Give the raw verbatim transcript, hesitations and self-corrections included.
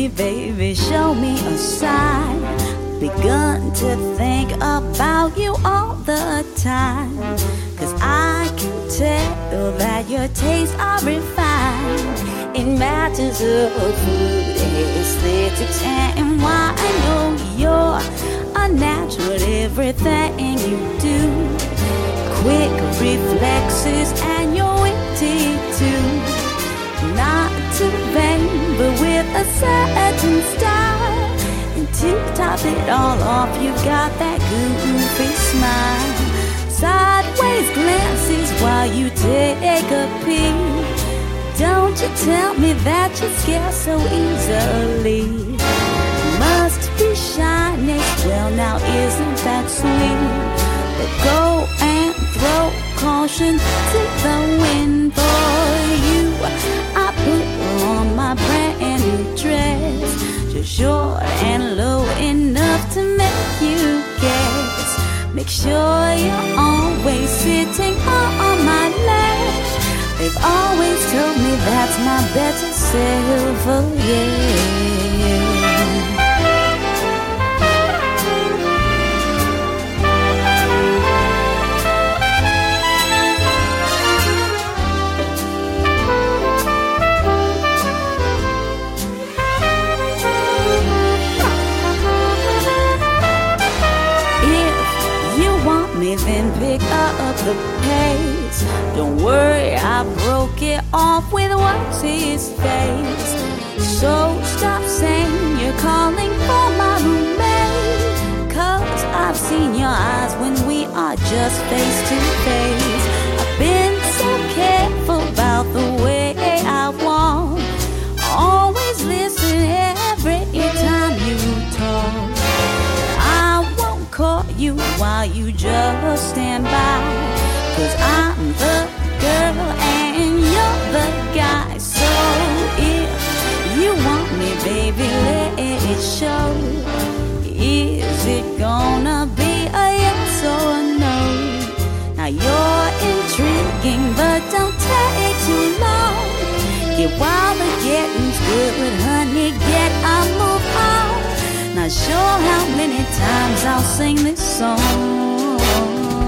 me, baby, show me a sign. Begun to think about you all the time. Cause I can tell that your tastes are refined in matters of food, aesthetics, and wine. I know you're a natural at everything you do. Quick reflexes and you're witty too. Not to vain, but with a certain style. And to top it all off, you've got that goofy smile. Sideways glances while you take a peek. Don't you tell me that you scare so easily. Must be shyness, well now isn't that sweet? But go and throw caution to the wind for you. I put on my brand new dress, just short and low enough to make you guess. Make sure you're always sitting on my lap. They've always told me that's my better self, oh yeah. Then pick up the pace. Don't worry, I broke it off with what's his face. So stop saying you're calling for my roommate. Cause I've seen your eyes when we are just face to face. I've been so careful about the way I walk. Always listen every time you talk. Caught you while you just stand by. Cause I'm the girl and you're the guy. So if you want me, baby, let it show. Is it gonna be a yes or a no? Now you're intriguing, but don't take too long. Get while the getting's good, honey, get a move on. Not sure how many times I'll sing this song.